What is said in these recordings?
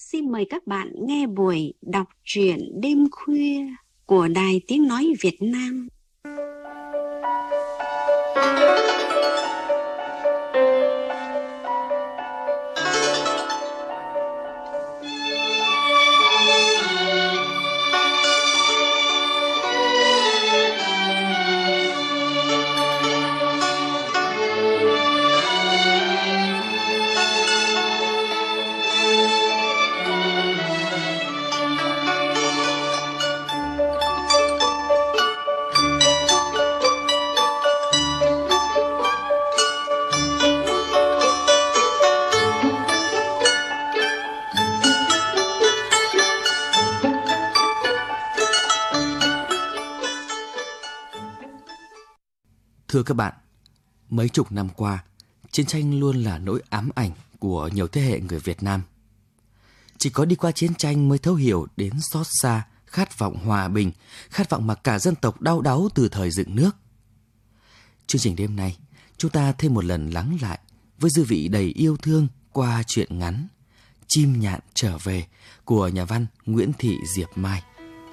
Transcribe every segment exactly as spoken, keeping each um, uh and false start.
xin mời các bạn nghe buổi đọc truyện đêm khuya của Đài Tiếng Nói Việt Nam. Thưa các bạn, mấy chục năm qua, chiến tranh luôn là nỗi ám ảnh của nhiều thế hệ người Việt Nam. Chỉ có đi qua chiến tranh mới thấu hiểu đến xót xa, khát vọng hòa bình, khát vọng mà cả dân tộc đau đáu từ thời dựng nước. Chương trình đêm nay, chúng ta thêm một lần lắng lại với dư vị đầy yêu thương qua truyện ngắn Chim nhạn trở về của nhà văn Nguyễn Thị Diệp Mai.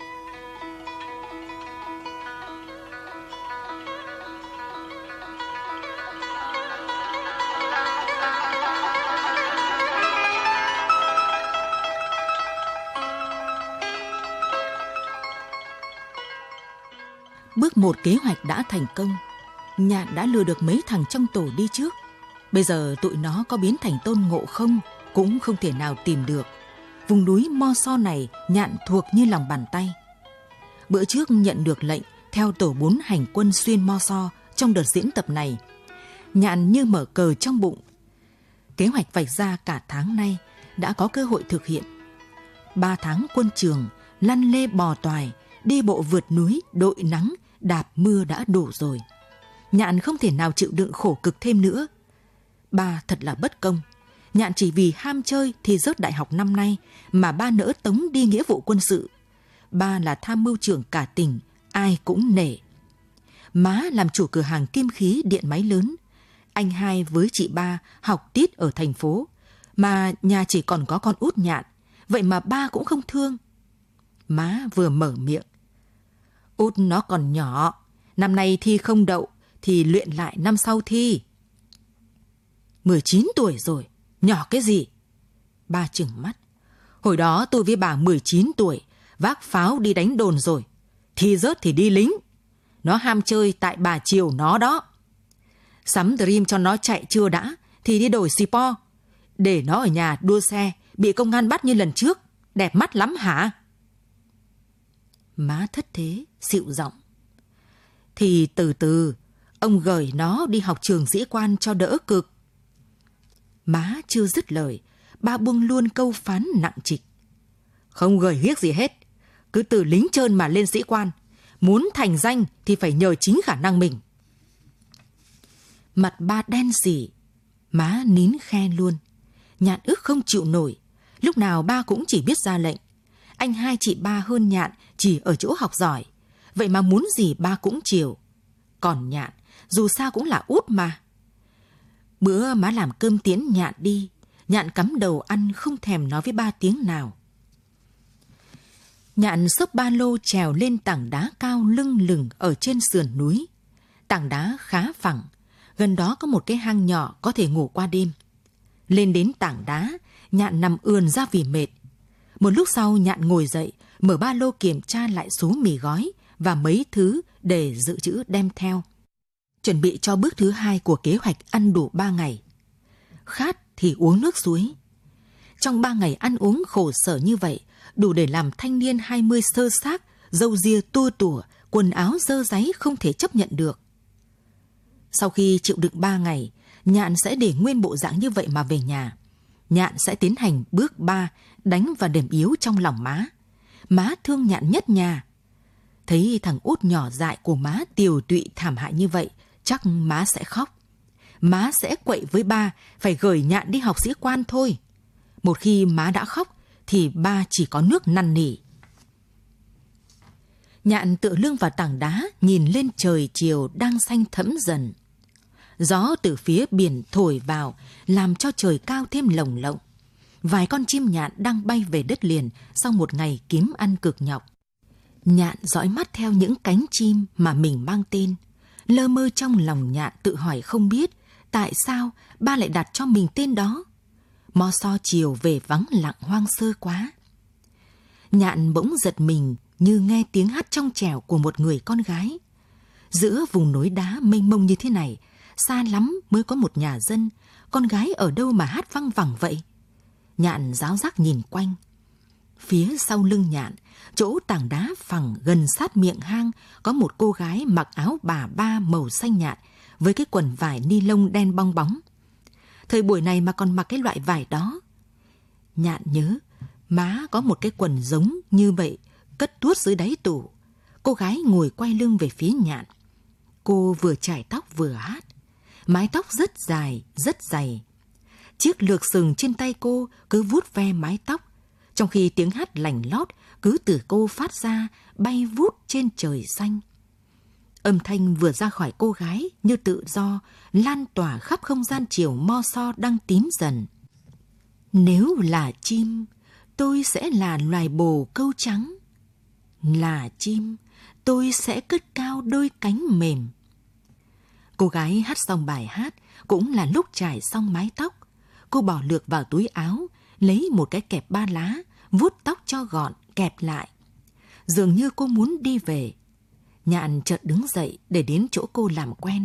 Bước một kế hoạch đã thành công. Nhạn đã lừa được mấy thằng trong tổ đi trước. Bây giờ tụi nó có biến thành Tôn Ngộ Không cũng không thể nào tìm được. Vùng núi Mo So này Nhạn thuộc như lòng bàn tay. Bữa trước nhận được lệnh theo tổ bốn hành quân xuyên Mo So trong đợt diễn tập này. Nhạn như mở cờ trong bụng. Kế hoạch vạch ra cả tháng nay đã có cơ hội thực hiện. Ba tháng quân trường, lăn lê bò toài, đi bộ vượt núi, đội nắng, đạp mưa đã đủ rồi. Nhạn không thể nào chịu đựng khổ cực thêm nữa. Ba thật là bất công. Nhạn chỉ vì ham chơi thì rớt đại học năm nay mà ba nỡ tống đi nghĩa vụ quân sự. Ba là tham mưu trưởng cả tỉnh, ai cũng nể. Má làm chủ cửa hàng kim khí điện máy lớn. Anh hai với chị ba học tiết ở thành phố, mà nhà chỉ còn có con út Nhạn, vậy mà ba cũng không thương. Má vừa mở miệng: Út nó còn nhỏ, năm nay thi không đậu thì luyện lại năm sau thi. mười chín tuổi rồi, nhỏ cái gì? Ba trừng mắt. Hồi đó tôi với bà mười chín tuổi, vác pháo đi đánh đồn rồi. Thi rớt thì đi lính. Nó ham chơi tại bà chiều nó đó. Sắm Dream cho nó chạy chưa đã thì đi đổi xì po. Để nó ở nhà đua xe, bị công an bắt như lần trước. Đẹp mắt lắm hả? Má thất thế, dịu giọng. Thì từ từ, ông gửi nó đi học trường sĩ quan cho đỡ cực. Má chưa dứt lời, ba buông luôn câu phán nặng trịch. Không gửi hiếc gì hết, cứ từ lính trơn mà lên sĩ quan. Muốn thành danh thì phải nhờ chính khả năng mình. Mặt ba đen sì, má nín khe luôn. Nhạn ức không chịu nổi, lúc nào ba cũng chỉ biết ra lệnh. Anh hai chị ba hơn Nhạn chỉ ở chỗ học giỏi, vậy mà muốn gì ba cũng chiều. Còn Nhạn, dù sao cũng là út mà. Bữa má làm cơm tiễn Nhạn đi, Nhạn cắm đầu ăn không thèm nói với ba tiếng nào. Nhạn xốc ba lô trèo lên tảng đá cao lưng lừng ở trên sườn núi. Tảng đá khá phẳng, gần đó có một cái hang nhỏ có thể ngủ qua đêm. Lên đến tảng đá, Nhạn nằm ườn ra vì mệt. Một lúc sau Nhạn ngồi dậy, mở ba lô kiểm tra lại số mì gói và mấy thứ để dự trữ đem theo. Chuẩn bị cho bước thứ hai của kế hoạch ăn đủ ba ngày. Khát thì uống nước suối. Trong ba ngày ăn uống khổ sở như vậy, đủ để làm thanh niên hai mươi sơ xác, râu ria tua tủa, quần áo dơ dáy không thể chấp nhận được. Sau khi chịu đựng ba ngày, Nhạn sẽ để nguyên bộ dạng như vậy mà về nhà. Nhạn sẽ tiến hành bước ba, đánh vào điểm yếu trong lòng má. Má thương Nhạn nhất nhà. Thấy thằng út nhỏ dại của má tiều tụy thảm hại như vậy, chắc má sẽ khóc. Má sẽ quậy với ba, phải gửi Nhạn đi học sĩ quan thôi. Một khi má đã khóc, thì ba chỉ có nước năn nỉ. Nhạn tựa lưng vào tảng đá, nhìn lên trời chiều đang xanh thẫm dần. Gió từ phía biển thổi vào, làm cho trời cao thêm lồng lộng. Vài con chim nhạn đang bay về đất liền sau một ngày kiếm ăn cực nhọc. Nhạn dõi mắt theo những cánh chim mà mình mang tên. Lơ mơ trong lòng nhạn tự hỏi không biết tại sao ba lại đặt cho mình tên đó. Mo so chiều về vắng lặng hoang sơ quá. Nhạn bỗng giật mình như nghe tiếng hát trong trẻo của một người con gái. Giữa vùng núi đá mênh mông như thế này, xa lắm mới có một nhà dân, con gái ở đâu mà hát văng vẳng vậy? Nhạn ráo rác nhìn quanh. Phía sau lưng nhạn, chỗ tảng đá phẳng gần sát miệng hang, có một cô gái mặc áo bà ba màu xanh nhạt với cái quần vải ni lông đen bong bóng. Thời buổi này mà còn mặc cái loại vải đó. Nhạn nhớ, má có một cái quần giống như vậy, cất tuốt dưới đáy tủ. Cô gái ngồi quay lưng về phía nhạn. Cô vừa chải tóc vừa hát. Mái tóc rất dài, rất dày. Chiếc lược sừng trên tay cô cứ vuốt ve mái tóc, trong khi tiếng hát lành lót cứ từ cô phát ra, bay vút trên trời xanh. Âm thanh vừa ra khỏi cô gái như tự do, lan tỏa khắp không gian chiều mo so đang tím dần. Nếu là chim, tôi sẽ là loài bồ câu trắng. Là chim, tôi sẽ cất cao đôi cánh mềm. Cô gái hát xong bài hát, cũng là lúc trải xong mái tóc. Cô bỏ lược vào túi áo, lấy một cái kẹp ba lá, vuốt tóc cho gọn, kẹp lại. Dường như cô muốn đi về. Nhạn chợt đứng dậy để đến chỗ cô làm quen.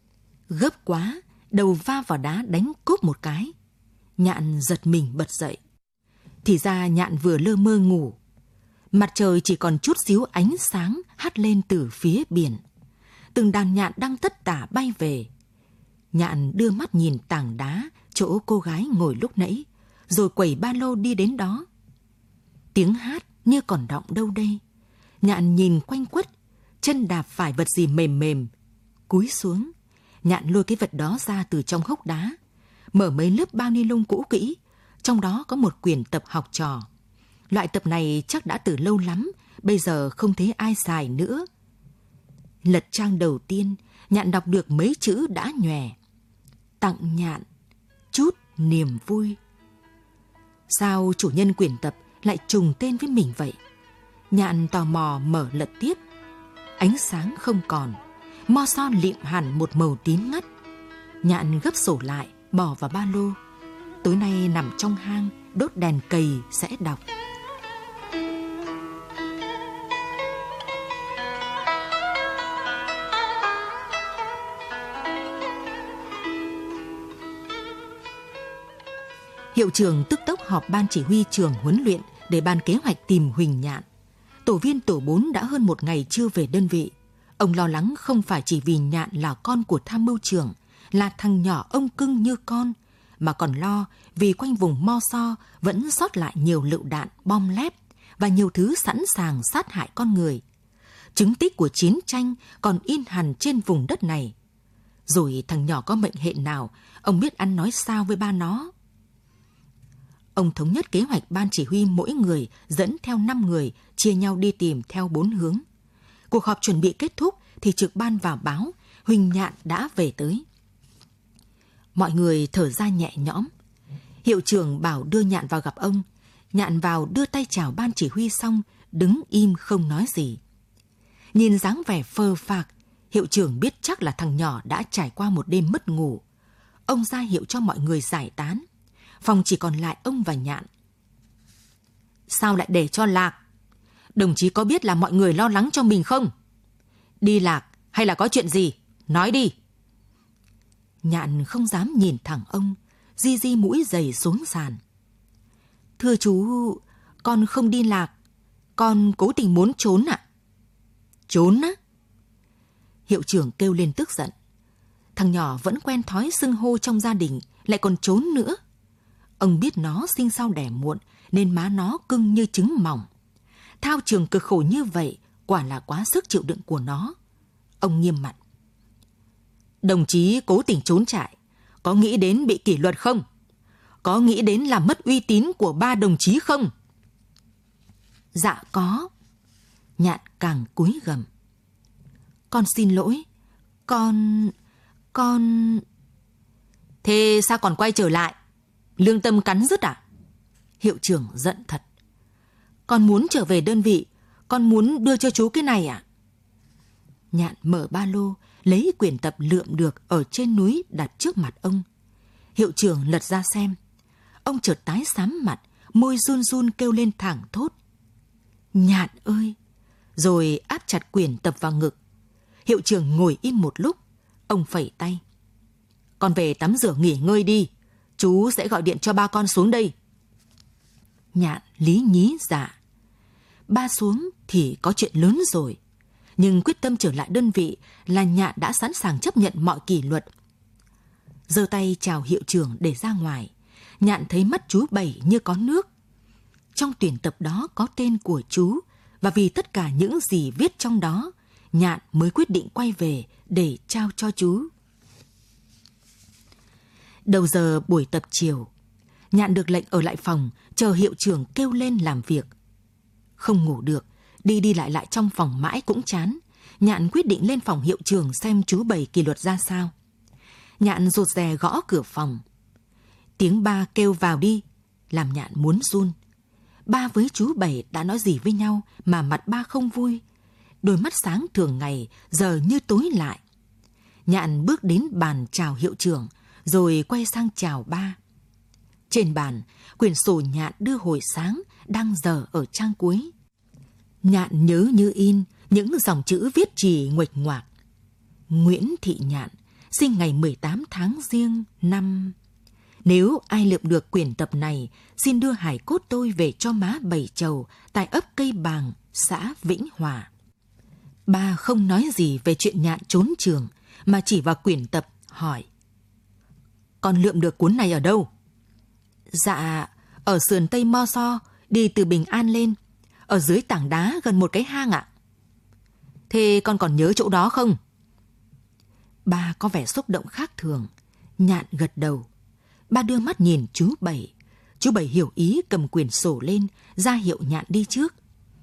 Gấp quá, đầu va vào đá đánh cốp một cái. Nhạn giật mình bật dậy. Thì ra nhạn vừa lơ mơ ngủ. Mặt trời chỉ còn chút xíu ánh sáng hắt lên từ phía biển. Từng đàn nhạn đang tất tả bay về. Nhạn đưa mắt nhìn tảng đá chỗ cô gái ngồi lúc nãy, rồi quẩy ba lô đi đến đó. Tiếng hát như còn đọng đâu đây. Nhạn nhìn quanh quất, chân đạp phải vật gì mềm mềm. Cúi xuống, nhạn lôi cái vật đó ra từ trong hốc đá, mở mấy lớp bao ni lông cũ kỹ, trong đó có một quyển tập học trò. Loại tập này chắc đã từ lâu lắm, bây giờ không thấy ai xài nữa. Lật trang đầu tiên, nhạn đọc được mấy chữ đã nhòe. Tặng nhạn chút niềm vui. Sao chủ nhân quyển tập lại trùng tên với mình vậy? Nhạn tò mò mở lật tiếp. Ánh sáng không còn, mo so lịm hẳn một màu tím ngắt. Nhạn gấp sổ lại, bỏ vào ba lô. Tối nay nằm trong hang, đốt đèn cầy sẽ đọc. Hiệu trưởng tức tốc họp ban chỉ huy trường huấn luyện để bàn kế hoạch tìm Huỳnh Nhạn. Tổ viên tổ bốn đã hơn một ngày chưa về đơn vị. Ông lo lắng không phải chỉ vì Nhạn là con của tham mưu trưởng, là thằng nhỏ ông cưng như con, mà còn lo vì quanh vùng Mo So vẫn sót lại nhiều lựu đạn, bom lép và nhiều thứ sẵn sàng sát hại con người. Chứng tích của chiến tranh còn in hằn trên vùng đất này. Rồi thằng nhỏ có mệnh hệ nào, ông biết ăn nói sao với ba nó. Ông thống nhất kế hoạch ban chỉ huy mỗi người dẫn theo năm người, chia nhau đi tìm theo bốn hướng. Cuộc họp chuẩn bị kết thúc thì trực ban vào báo Huỳnh Nhạn đã về tới. Mọi người thở ra nhẹ nhõm. Hiệu trưởng bảo đưa Nhạn vào gặp ông. Nhạn vào đưa tay chào ban chỉ huy xong, đứng im không nói gì. Nhìn dáng vẻ phờ phạc, hiệu trưởng biết chắc là thằng nhỏ đã trải qua một đêm mất ngủ. Ông ra hiệu cho mọi người giải tán. Phòng chỉ còn lại ông và Nhạn. Sao lại để cho lạc? Đồng chí có biết là mọi người lo lắng cho mình không? Đi lạc hay là có chuyện gì? Nói đi. Nhạn không dám nhìn thẳng ông, di di mũi giày xuống sàn. Thưa chú, con không đi lạc. Con cố tình muốn trốn ạ. À? Trốn á? Hiệu trưởng kêu lên tức giận. Thằng nhỏ vẫn quen thói xưng hô trong gia đình, lại còn trốn nữa. Ông biết nó sinh sau đẻ muộn nên má nó cưng như trứng mỏng. Thao trường cực khổ như vậy quả là quá sức chịu đựng của nó. Ông nghiêm mặt. Đồng chí cố tình trốn trại, có nghĩ đến bị kỷ luật không? Có nghĩ đến làm mất uy tín của ba đồng chí không? Dạ có. Nhạn càng cúi gằm. Con xin lỗi. Con... con... Thế sao còn quay trở lại? Lương tâm cắn rứt à? Hiệu trưởng giận thật. Con muốn trở về đơn vị, con muốn đưa cho chú cái này ạ. À? Nhạn mở ba lô, lấy quyển tập lượm được ở trên núi đặt trước mặt ông. Hiệu trưởng lật ra xem. Ông chợt tái xám mặt, môi run run kêu lên thảng thốt. Nhạn ơi! Rồi áp chặt quyển tập vào ngực. Hiệu trưởng ngồi im một lúc, ông phẩy tay. Con về tắm rửa nghỉ ngơi đi, chú sẽ gọi điện cho ba con xuống đây. Nhạn lý nhí dạ. Ba xuống thì có chuyện lớn rồi. Nhưng quyết tâm trở lại đơn vị là Nhạn đã sẵn sàng chấp nhận mọi kỷ luật. Giơ tay chào hiệu trưởng để ra ngoài. Nhạn thấy mắt chú Bảy như có nước. Trong tuyển tập đó có tên của chú, và vì tất cả những gì viết trong đó, Nhạn mới quyết định quay về để trao cho chú. Đầu giờ buổi tập chiều, Nhạn được lệnh ở lại phòng chờ hiệu trưởng kêu lên làm việc. Không ngủ được, đi đi lại lại trong phòng mãi cũng chán. Nhạn quyết định lên phòng hiệu trưởng xem chú Bảy kỷ luật ra sao. Nhạn rụt rè gõ cửa phòng. Tiếng ba kêu vào đi, làm Nhạn muốn run. Ba với chú Bảy đã nói gì với nhau mà mặt ba không vui. Đôi mắt sáng thường ngày giờ như tối lại. Nhạn bước đến bàn chào hiệu trưởng, rồi quay sang chào ba. Trên bàn, quyển sổ Nhạn đưa hồi sáng đang dở ở trang cuối. Nhạn nhớ như in những dòng chữ viết chì nguệch ngoạc. Nguyễn Thị Nhạn, sinh ngày mười tám tháng Giêng năm... Nếu ai lượm được quyển tập này, xin đưa hài cốt tôi về cho má Bảy Chầu tại ấp Cây Bàng, xã Vĩnh Hòa. Ba không nói gì về chuyện Nhạn trốn trường, mà chỉ vào quyển tập hỏi. Con lượm được cuốn này ở đâu? Dạ, ở sườn Tây Mo So, đi từ Bình An lên, ở dưới tảng đá gần một cái hang ạ. Thế con còn nhớ chỗ đó không? Ba có vẻ xúc động khác thường. Nhạn gật đầu. Ba đưa mắt nhìn chú Bảy. Chú Bảy hiểu ý cầm quyển sổ lên, ra hiệu Nhạn đi trước.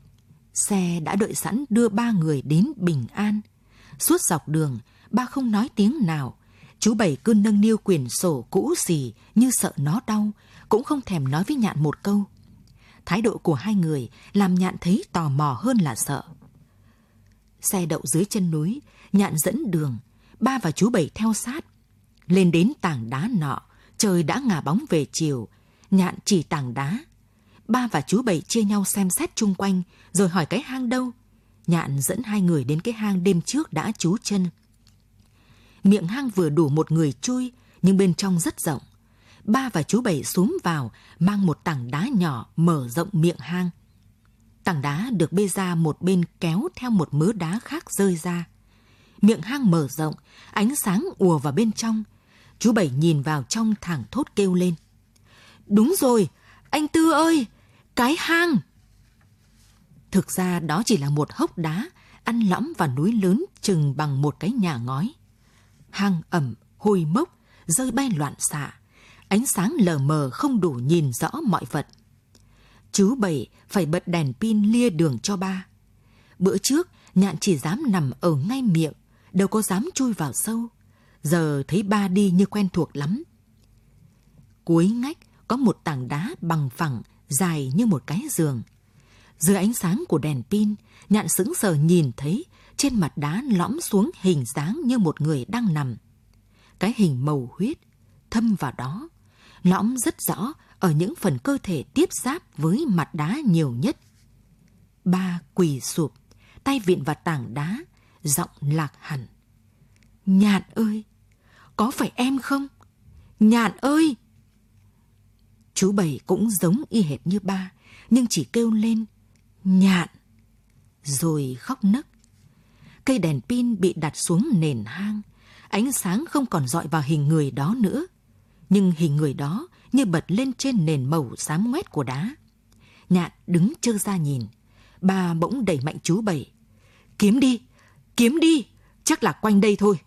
Xe đã đợi sẵn đưa ba người đến Bình An. Suốt dọc đường, ba không nói tiếng nào. Chú Bảy cứ nâng niu quyển sổ cũ xì như sợ nó đau, cũng không thèm nói với Nhạn một câu. Thái độ của hai người làm Nhạn thấy tò mò hơn là sợ. Xe đậu dưới chân núi, Nhạn dẫn đường. Ba và chú Bảy theo sát. Lên đến tảng đá nọ, trời đã ngả bóng về chiều. Nhạn chỉ tảng đá. Ba và chú Bảy chia nhau xem xét chung quanh, rồi hỏi cái hang đâu. Nhạn dẫn hai người đến cái hang đêm trước đã trú chân. Miệng hang vừa đủ một người chui, nhưng bên trong rất rộng. Ba và chú Bảy xúm vào, mang một tảng đá nhỏ mở rộng miệng hang. Tảng đá được bê ra một bên kéo theo một mớ đá khác rơi ra. Miệng hang mở rộng, ánh sáng ùa vào bên trong. Chú Bảy nhìn vào trong thảng thốt kêu lên. Đúng rồi, anh Tư ơi, cái hang! Thực ra đó chỉ là một hốc đá, ăn lõm vào núi lớn chừng bằng một cái nhà ngói. Hang ẩm, hôi mốc, rơi bay loạn xạ. Ánh sáng lờ mờ không đủ nhìn rõ mọi vật. Chú Bảy phải bật đèn pin lia đường cho ba. Bữa trước, Nhạn chỉ dám nằm ở ngay miệng, đâu có dám chui vào sâu. Giờ thấy ba đi như quen thuộc lắm. Cuối ngách có một tảng đá bằng phẳng, dài như một cái giường. Dưới ánh sáng của đèn pin, Nhạn sững sờ nhìn thấy trên mặt đá lõm xuống hình dáng như một người đang nằm. Cái hình màu huyết, thâm vào đó, lõm rất rõ ở những phần cơ thể tiếp giáp với mặt đá nhiều nhất. Ba quỳ sụp, tay vịn vào tảng đá, giọng lạc hẳn. Nhạn ơi, có phải em không? Nhạn ơi! Chú Bảy cũng giống y hệt như ba, nhưng chỉ kêu lên Nhạn, rồi khóc nấc. Cây đèn pin bị đặt xuống nền hang, ánh sáng không còn dọi vào hình người đó nữa, nhưng hình người đó như bật lên trên nền màu xám ngoét của đá. Nhạn đứng trơ ra nhìn. Ba bỗng đẩy mạnh chú Bảy. Kiếm đi, kiếm đi, chắc là quanh đây thôi.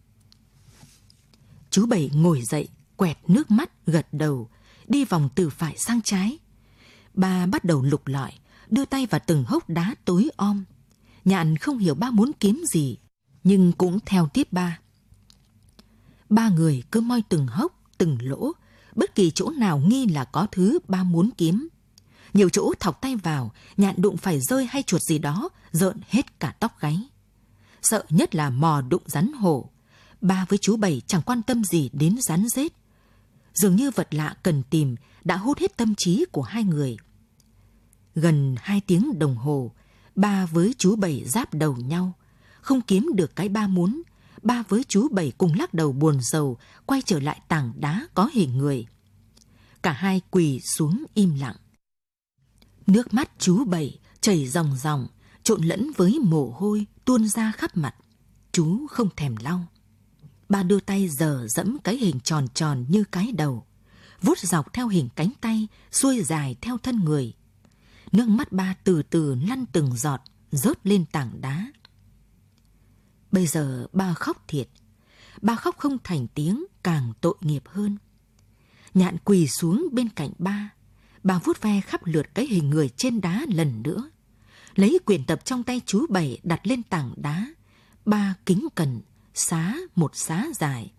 Chú Bảy ngồi dậy, quẹt nước mắt, gật đầu, đi vòng từ phải sang trái. Ba bắt đầu lục lọi, đưa tay vào từng hốc đá tối om. Nhạn không hiểu ba muốn kiếm gì, nhưng cũng theo tiếp ba. Ba người cứ moi từng hốc, từng lỗ, bất kỳ chỗ nào nghi là có thứ ba muốn kiếm. Nhiều chỗ thọc tay vào, Nhạn đụng phải rơi hay chuột gì đó, rợn hết cả tóc gáy. Sợ nhất là mò đụng rắn hổ. Ba với chú Bảy chẳng quan tâm gì đến rắn rết. Dường như vật lạ cần tìm đã hút hết tâm trí của hai người. Gần hai tiếng đồng hồ, ba với chú Bảy giáp đầu nhau. Không kiếm được cái ba muốn, ba với chú Bảy cùng lắc đầu buồn rầu, quay trở lại tảng đá có hình người. Cả hai quỳ xuống im lặng. Nước mắt chú Bảy chảy ròng ròng, trộn lẫn với mồ hôi tuôn ra khắp mặt. Chú không thèm lau. Ba đưa tay giở dẫm cái hình tròn tròn như cái đầu, vuốt dọc theo hình cánh tay, xuôi dài theo thân người. Nước mắt ba từ từ lăn từng giọt, rớt lên tảng đá. Bây giờ ba khóc thiệt. Ba khóc không thành tiếng, càng tội nghiệp hơn. Nhạn quỳ xuống bên cạnh ba. Ba vuốt ve khắp lượt cái hình người trên đá lần nữa. Lấy quyển tập trong tay chú Bảy đặt lên tảng đá. Ba kính cẩn, xá một xá dài.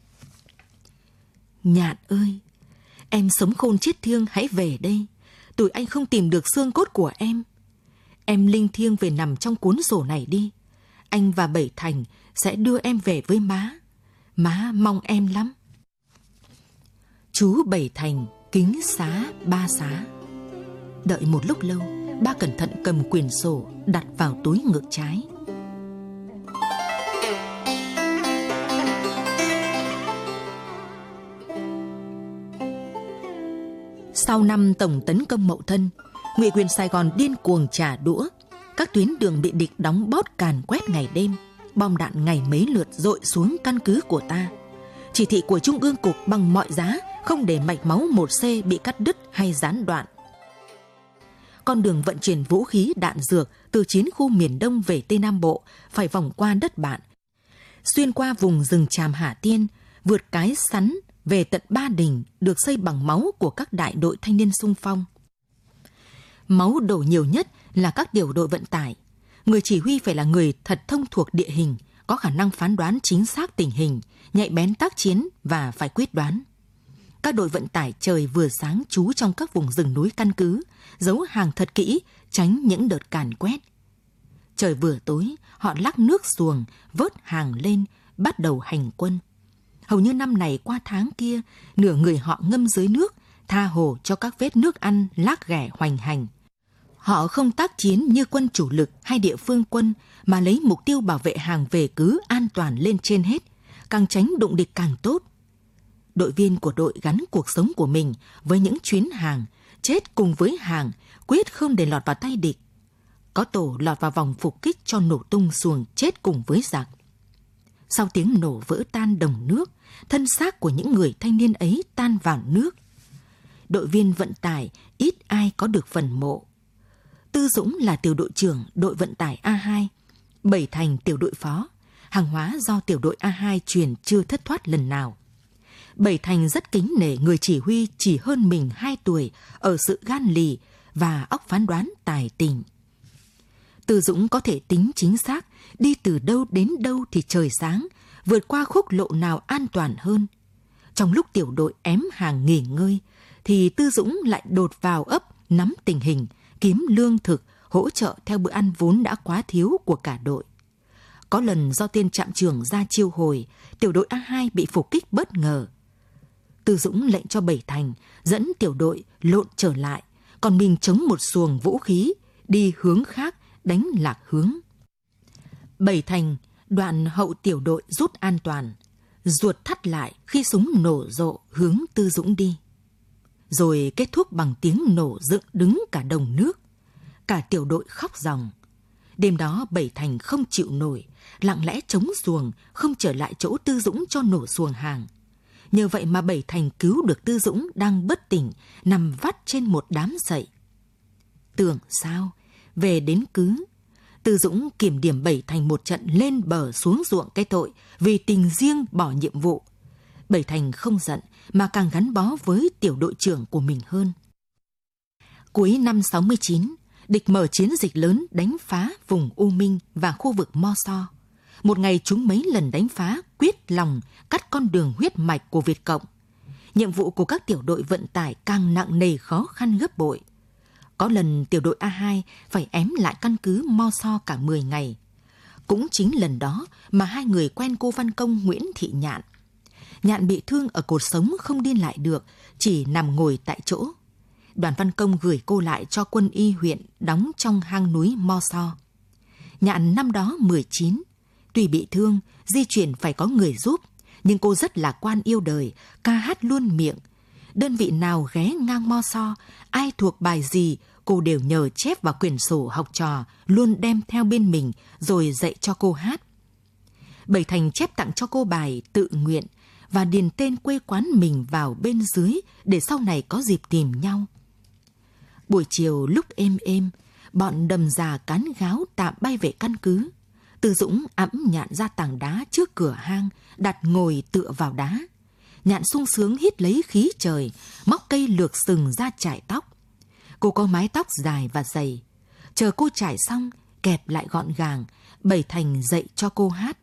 Nhạn ơi, em sống khôn chết thiêng hãy về đây. Tụi anh không tìm được xương cốt của em. Em linh thiêng về nằm trong cuốn sổ này đi. Anh và Bảy Thành sẽ đưa em về với má. Má mong em lắm. Chú Bảy Thành kính xá ba xá. Đợi một lúc lâu, ba cẩn thận cầm quyển sổ đặt vào túi ngực trái. Sau năm tổng tấn công Mậu Thân, Ngụy quyền Sài Gòn điên cuồng trả đũa. Các tuyến đường bị địch đóng bót càn quét ngày đêm, bom đạn ngày mấy lượt dội xuống căn cứ của ta. Chỉ thị của Trung ương Cục bằng mọi giá không để mạch máu một C bị cắt đứt hay gián đoạn. Con đường vận chuyển vũ khí đạn dược từ chiến khu miền Đông về Tây Nam Bộ phải vòng qua đất Bạn, xuyên qua vùng rừng tràm Hà Tiên, vượt cái Sắn về tận Ba Đình, được xây bằng máu của các đại đội thanh niên xung phong. Máu đổ nhiều nhất là các điều đội vận tải. Người chỉ huy phải là người thật thông thuộc địa hình, có khả năng phán đoán chính xác tình hình, nhạy bén tác chiến và phải quyết đoán. Các đội vận tải trời vừa sáng trú trong các vùng rừng núi căn cứ, giấu hàng thật kỹ, tránh những đợt càn quét. Trời vừa tối, họ lắc nước xuồng, vớt hàng lên, bắt đầu hành quân. Hầu như năm này qua tháng kia, nửa người họ ngâm dưới nước, tha hồ cho các vết nước ăn lác ghẻ hoành hành. Họ không tác chiến như quân chủ lực hay địa phương quân, mà lấy mục tiêu bảo vệ hàng về cứ an toàn lên trên hết, càng tránh đụng địch càng tốt. Đội viên của đội gắn cuộc sống của mình với những chuyến hàng, chết cùng với hàng, quyết không để lọt vào tay địch. Có tổ lọt vào vòng phục kích cho nổ tung xuồng chết cùng với giặc. Sau tiếng nổ vỡ tan đồng nước, thân xác của những người thanh niên ấy tan vào nước. Đội viên vận tải ít ai có được phần mộ. Tư Dũng là tiểu đội trưởng đội vận tải A hai, Bảy Thành tiểu đội phó, hàng hóa do tiểu đội A hai truyền chưa thất thoát lần nào. Bảy Thành rất kính nể người chỉ huy chỉ hơn mình hai tuổi ở sự gan lì và óc phán đoán tài tình. Tư Dũng có thể tính chính xác, đi từ đâu đến đâu thì trời sáng, vượt qua khúc lộ nào an toàn hơn. Trong lúc tiểu đội ém hàng nghỉ ngơi, thì Tư Dũng lại đột vào ấp nắm tình hình, kiếm lương thực, hỗ trợ theo bữa ăn vốn đã quá thiếu của cả đội. Có lần do tên trạm trưởng ra chiêu hồi, tiểu đội A hai bị phục kích bất ngờ. Tư Dũng lệnh cho Bảy Thành dẫn tiểu đội lộn trở lại, còn mình chống một xuồng vũ khí, đi hướng khác đánh lạc hướng. Bảy Thành đoạn hậu tiểu đội rút an toàn, ruột thắt lại khi súng nổ rộ hướng Tư Dũng đi. Rồi kết thúc bằng tiếng nổ dựng đứng cả đồng nước. Cả tiểu đội khóc ròng. Đêm đó Bảy Thành không chịu nổi, lặng lẽ chống xuồng, không trở lại chỗ Tư Dũng cho nổ xuồng hàng. Nhờ vậy mà Bảy Thành cứu được Tư Dũng đang bất tỉnh, nằm vắt trên một đám sậy. Tưởng sao, về đến cứ, Tư Dũng kiểm điểm Bảy Thành một trận lên bờ xuống ruộng cái tội vì tình riêng bỏ nhiệm vụ. Bảy Thành không giận mà càng gắn bó với tiểu đội trưởng của mình hơn. Cuối năm sáu mươi chín, địch mở chiến dịch lớn đánh phá vùng U Minh và khu vực Mo So. Một ngày chúng mấy lần đánh phá, quyết lòng cắt con đường huyết mạch của Việt Cộng. nhiệm vụ của các tiểu đội vận tải càng nặng nề khó khăn gấp bội. Có lần tiểu đội A hai phải ém lại căn cứ Mo So cả mười ngày. Cũng chính lần đó mà hai người quen cô văn công Nguyễn Thị Nhạn. Nhạn bị thương ở cột sống không đi lại được, chỉ nằm ngồi tại chỗ. Đoàn văn công gửi cô lại cho quân y huyện đóng trong hang núi Mo So. Nhạn năm đó mười chín, tuy bị thương, di chuyển phải có người giúp, nhưng cô rất lạc quan yêu đời, ca hát luôn miệng. Đơn vị nào ghé ngang Mo So, ai thuộc bài gì, cô đều nhờ chép vào quyển sổ học trò, luôn đem theo bên mình rồi dạy cho cô hát. Bảy Thành chép tặng cho cô bài Tự Nguyện và điền tên quê quán mình vào bên dưới để sau này có dịp tìm nhau. Buổi chiều lúc êm êm, bọn đầm già cán gáo tạm bay về căn cứ. Tư Dũng ẵm Nhạn ra tảng đá trước cửa hang, đặt ngồi tựa vào đá. Nhạn sung sướng hít lấy khí trời, móc cây lược sừng ra chải tóc. Cô có mái tóc dài và dày. Chờ cô chải xong, kẹp lại gọn gàng, Bảy Thành dạy cho cô hát.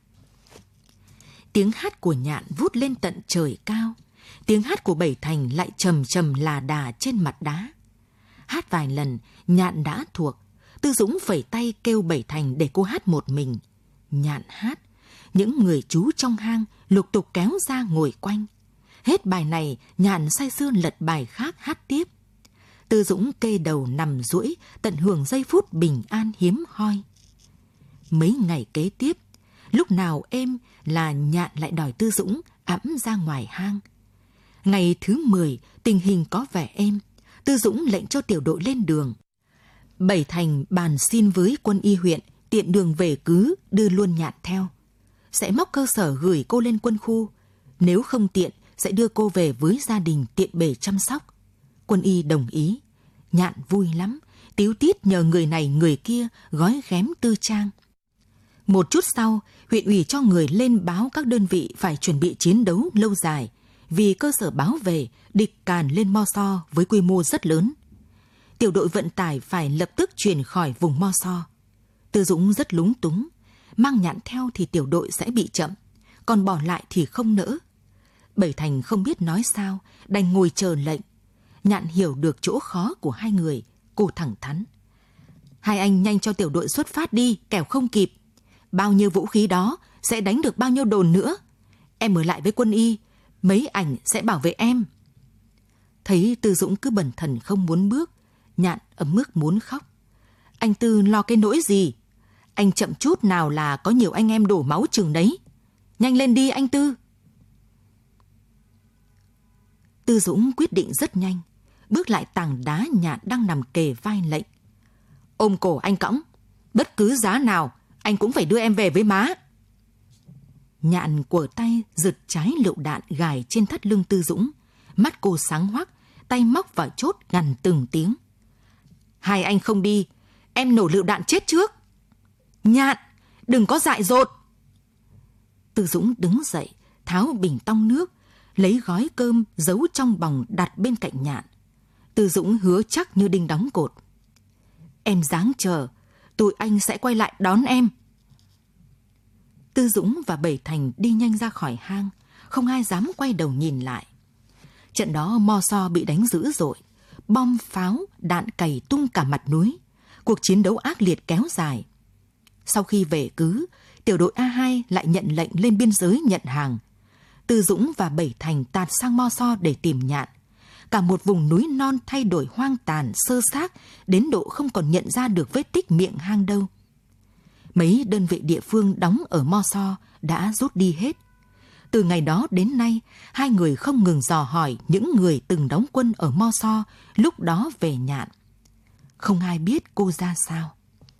Tiếng hát của Nhạn vút lên tận trời cao. Tiếng hát của Bảy Thành lại trầm trầm là đà trên mặt đá. Hát vài lần, Nhạn đã thuộc. Tư Dũng phẩy tay kêu Bảy Thành để cô hát một mình. Nhạn hát, những người chú trong hang lục tục kéo ra ngồi quanh. Hết bài này, Nhạn say sưa lật bài khác hát tiếp. Tư Dũng kê đầu nằm duỗi, tận hưởng giây phút bình an hiếm hoi. Mấy ngày kế tiếp, lúc nào êm là Nhạn lại đòi Tư Dũng ẵm ra ngoài hang. Ngày thứ mười, tình hình có vẻ êm. Tư Dũng lệnh cho tiểu đội lên đường. Bảy Thành bàn xin với quân y huyện, tiện đường về cứ đưa luôn Nhạn theo. Sẽ móc cơ sở gửi cô lên quân khu. Nếu không tiện, sẽ đưa cô về với gia đình tiện bề chăm sóc. Quân y đồng ý. Nhạn vui lắm, tíu tít nhờ người này người kia gói ghém tư trang. Một chút sau, huyện ủy cho người lên báo các đơn vị phải chuẩn bị chiến đấu lâu dài, vì cơ sở báo về địch càn lên Mo So với quy mô rất lớn. Tiểu đội vận tải phải lập tức chuyển khỏi vùng Mo So. Tư Dũng rất lúng túng, mang Nhạn theo thì tiểu đội sẽ bị chậm, còn bỏ lại thì không nỡ. Bảy Thành không biết nói sao, đành ngồi chờ lệnh. Nhạn hiểu được chỗ khó của hai người, cô thẳng thắn. Hai anh nhanh cho tiểu đội xuất phát đi, kẻo không kịp. Bao nhiêu vũ khí đó sẽ đánh được bao nhiêu đồn nữa. Em ở lại với quân y, mấy ảnh sẽ bảo vệ em. Thấy Tư Dũng cứ bần thần không muốn bước, Nhạn ấm ức muốn khóc. Anh Tư lo cái nỗi gì? Anh chậm chút nào là có nhiều anh em đổ máu chừng đấy. Nhanh lên đi anh Tư. Tư Dũng quyết định rất nhanh, bước lại tảng đá Nhạn đang nằm kề vai lệnh. Ôm cổ anh cõng, bất cứ giá nào anh cũng phải đưa em về với má. Nhạn của tay giật trái lựu đạn gài trên thắt lưng Tư Dũng, mắt cô sáng hoắc, tay móc vào chốt gằn từng tiếng. Hai anh không đi, em nổ lựu đạn chết trước. Nhạn, đừng có dại dột. Tư Dũng đứng dậy, tháo bình tong nước, lấy gói cơm giấu trong bòng đặt bên cạnh Nhạn. Tư Dũng hứa chắc như đinh đóng cột. Em ráng chờ, tụi anh sẽ quay lại đón em. Tư Dũng và Bảy Thành đi nhanh ra khỏi hang, không ai dám quay đầu nhìn lại. Trận đó Mo So bị đánh dữ dội, bom pháo, đạn cày tung cả mặt núi. Cuộc chiến đấu ác liệt kéo dài. Sau khi về cứ, tiểu đội A hai lại nhận lệnh lên biên giới nhận hàng. Tư Dũng và Bảy Thành tạt sang Mo So để tìm Nhạn. Cả một vùng núi non thay đổi hoang tàn, sơ xác, đến độ không còn nhận ra được vết tích miệng hang đâu. Mấy đơn vị địa phương đóng ở Mo So đã rút đi hết. Từ ngày đó đến nay, hai người không ngừng dò hỏi những người từng đóng quân ở Mo So lúc đó về Nhạn. Không ai biết cô ra sao.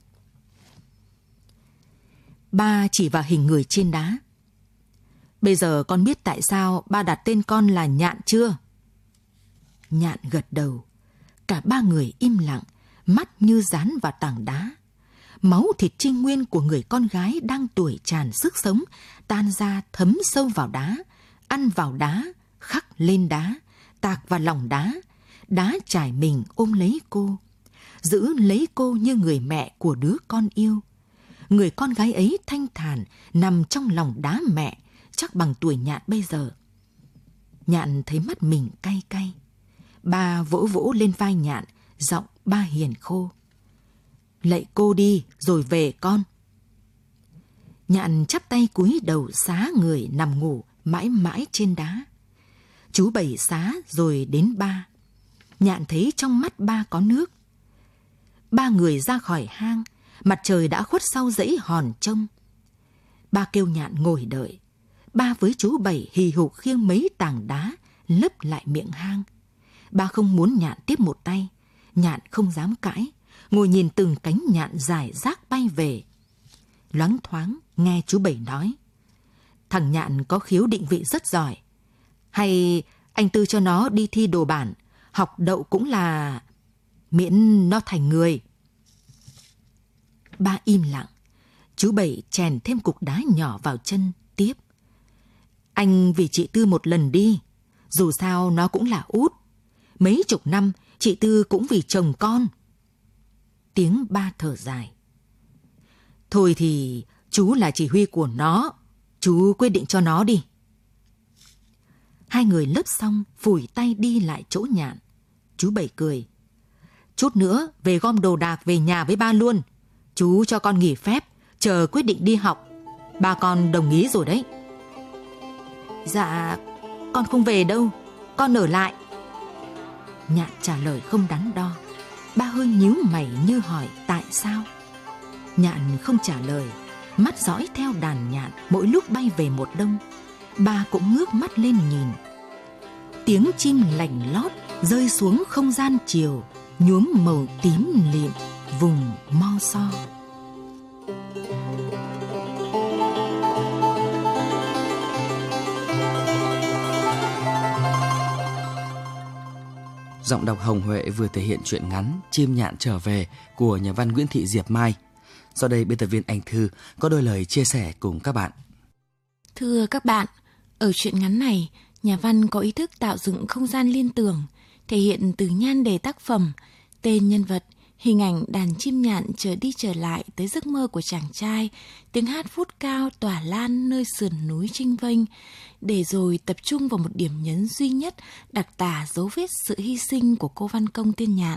Ba chỉ vào hình người trên đá. Bây giờ con biết tại sao ba đặt tên con là Nhạn chưa? Nhạn gật đầu. Cả ba người im lặng, mắt như dán vào tảng đá. Máu thịt trinh nguyên của người con gái đang tuổi tràn sức sống, tan ra thấm sâu vào đá, ăn vào đá, khắc lên đá, tạc vào lòng đá. Đá trải mình ôm lấy cô, giữ lấy cô như người mẹ của đứa con yêu. Người con gái ấy thanh thản nằm trong lòng đá mẹ, chắc bằng tuổi Nhạn bây giờ. Nhạn thấy mắt mình cay cay. Ba vỗ vỗ lên vai Nhạn, giọng ba hiền khô. Lạy cô đi, rồi về con. Nhạn chắp tay cúi đầu xá người nằm ngủ mãi mãi trên đá. Chú Bảy xá rồi đến ba. Nhạn thấy trong mắt ba có nước. Ba người ra khỏi hang, mặt trời đã khuất sau dãy hòn trông. Ba kêu Nhạn ngồi đợi. Ba với chú Bảy hì hục khiêng mấy tảng đá lấp lại miệng hang. Ba không muốn Nhạn tiếp một tay. Nhạn không dám cãi, ngồi nhìn từng cánh nhạn dài rác bay về. Loáng thoáng nghe chú Bảy nói, thằng Nhạn có khiếu định vị rất giỏi. Hay anh Tư cho nó đi thi đồ bản, học đậu cũng là miễn nó thành người. Ba im lặng. Chú Bảy chèn thêm cục đá nhỏ vào chân, tiếp. Anh vì chị Tư một lần đi, dù sao nó cũng là út. Mấy chục năm chị Tư cũng vì chồng con. Tiếng ba thở dài. Thôi thì chú là chỉ huy của nó, chú quyết định cho nó đi. Hai người lớp xong phủi tay đi lại chỗ Nhạn. Chú Bảy cười. Chút nữa về gom đồ đạc về nhà với ba luôn. Chú cho con nghỉ phép, chờ quyết định đi học. Ba con đồng ý rồi đấy. Dạ, con không về đâu, con ở lại. Nhạn trả lời không đắn đo. Ba hơi nhíu mày như hỏi tại sao. Nhạn không trả lời, mắt dõi theo đàn nhạn mỗi lúc bay về một đông. Ba cũng ngước mắt lên nhìn. Tiếng chim lành lót rơi xuống không gian chiều, nhuốm màu tím lịm vùng Mo So. Giọng đọc Hồng Huệ vừa thể hiện truyện ngắn Chim Nhạn trở về của nhà văn Nguyễn Thị Diệp Mai. Sau đây biên tập viên Anh Thư có đôi lời chia sẻ cùng các bạn. Thưa các bạn, ở truyện ngắn này, nhà văn có ý thức tạo dựng không gian liên tưởng, thể hiện từ nhan đề tác phẩm, tên nhân vật, hình ảnh đàn chim nhạn trở đi trở lại tới giấc mơ của chàng trai, tiếng hát vút cao tỏa lan nơi sườn núi chênh vênh, để rồi tập trung vào một điểm nhấn duy nhất đặc tả dấu vết sự hy sinh của cô văn công tên Nhạn.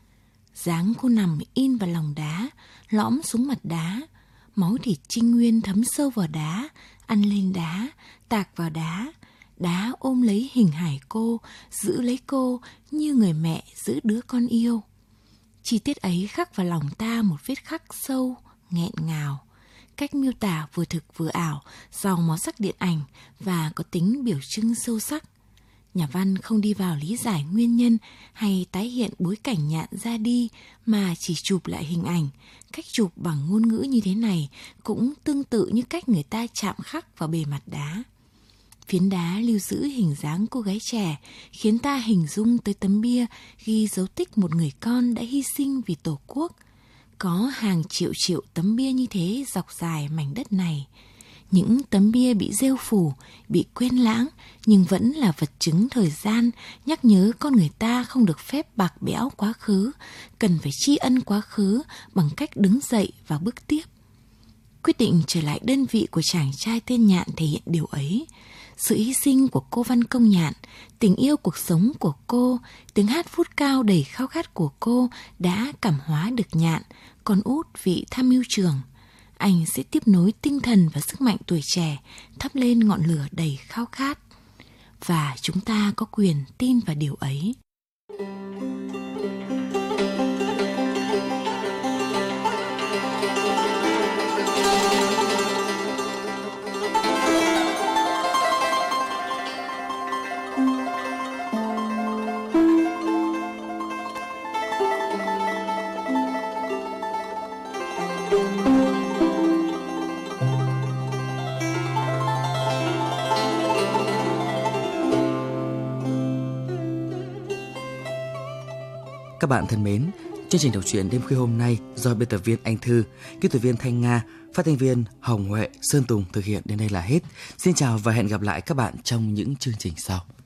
Dáng cô nằm in vào lòng đá, lõm xuống mặt đá, máu thịt trinh nguyên thấm sâu vào đá, ăn lên đá, tạc vào đá. Đá ôm lấy hình hài cô, giữ lấy cô như người mẹ giữ đứa con yêu. Chi tiết ấy khắc vào lòng ta một vết khắc sâu, nghẹn ngào. Cách miêu tả vừa thực vừa ảo, giàu màu sắc điện ảnh và có tính biểu trưng sâu sắc. Nhà văn không đi vào lý giải nguyên nhân hay tái hiện bối cảnh Nhạn ra đi mà chỉ chụp lại hình ảnh. Cách chụp bằng ngôn ngữ như thế này cũng tương tự như cách người ta chạm khắc vào bề mặt đá. Phiến đá lưu giữ hình dáng cô gái trẻ, khiến ta hình dung tới tấm bia ghi dấu tích một người con đã hy sinh vì Tổ quốc. Có hàng triệu triệu tấm bia như thế dọc dài mảnh đất này. Những tấm bia bị rêu phủ, bị quên lãng, nhưng vẫn là vật chứng thời gian, nhắc nhớ con người ta không được phép bạc bẽo quá khứ, cần phải tri ân quá khứ bằng cách đứng dậy và bước tiếp. Quyết định trở lại đơn vị của chàng trai tên Nhạn thể hiện điều ấy. Sự hy sinh của cô văn công Nhạn, tình yêu cuộc sống của cô, tiếng hát vút cao đầy khao khát của cô đã cảm hóa được Nhạn, còn út vị tham mưu trưởng. Anh sẽ tiếp nối tinh thần và sức mạnh tuổi trẻ, thắp lên ngọn lửa đầy khao khát. Và chúng ta có quyền tin vào điều ấy. Các bạn thân mến, chương trình đọc truyện đêm khuya hôm nay do biên tập viên Anh Thư, kỹ thuật viên Thanh Nga, phát thanh viên Hồng Huệ, Sơn Tùng thực hiện đến đây là hết. Xin chào và hẹn gặp lại các bạn trong những chương trình sau.